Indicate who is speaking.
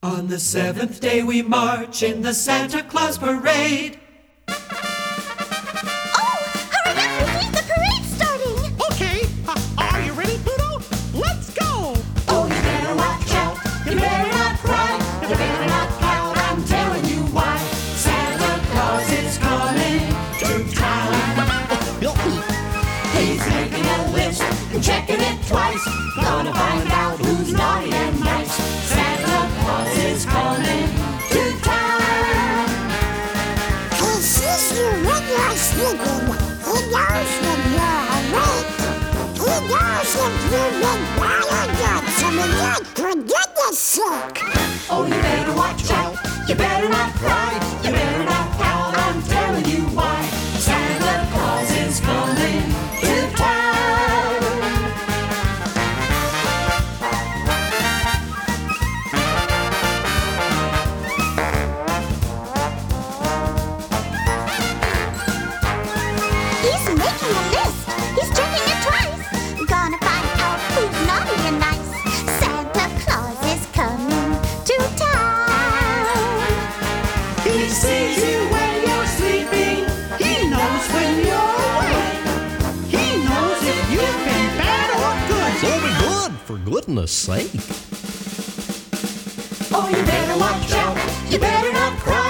Speaker 1: On the seventh day we march in the Santa Claus parade.
Speaker 2: Oh, hurry up, Mickey! The parade's starting!
Speaker 3: Okay, are you ready, Pluto? Let's go!
Speaker 1: Oh, you better watch out, you better not cry, you better not pout, I'm telling you why. Santa Claus is coming to town. He's making a list and checking it twice. Gonna find out who's naughty and nice. Santa Claus is coming to town.
Speaker 2: He sees you when you're sleeping. He knows when you're awake. He knows if you've been bad or good. So for goodness sake.
Speaker 1: Oh, you better watch out, you better not cry, you better not pout, I'm telling you why. Santa Claus is coming to town.
Speaker 2: He's making a list. He's checking it twice. Gonna find out who's naughty and nice. Santa Claus is coming to town.
Speaker 1: He sees you when you're sleeping, he knows when you're awake.
Speaker 3: He knows if you've been bad or good.
Speaker 4: So be good, for goodness sake.
Speaker 1: Oh, you better watch out, you better not cry.